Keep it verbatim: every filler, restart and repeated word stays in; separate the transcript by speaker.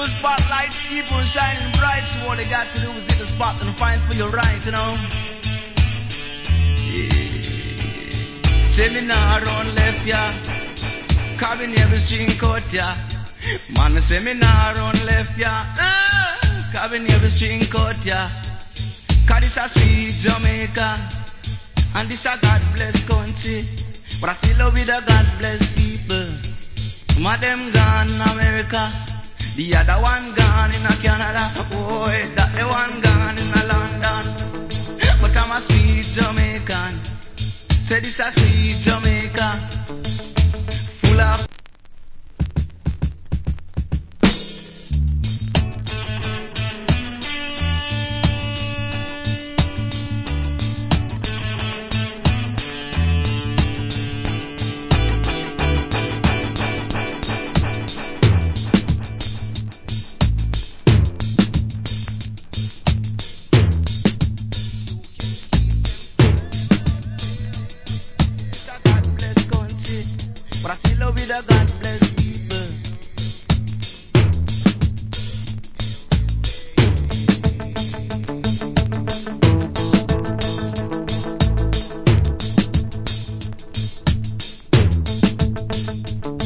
Speaker 1: spotlight, keep on shining bright. So all you got to do is hit the spot and fight for your right, you know. Yeah. Seminar on left, yeah. Cabin every string cut, yeah. Man, the seminar on left, yeah. Uh, Cabin every string cut, yeah. Cause this a sweet Jamaica, and this a God bless country. But I still love with a God bless people. Some of them gone in America, the other one gone in Canada. Oh, that the one gone in London. But I'm a sweet Jamaican. Say this a sweet Jamaica.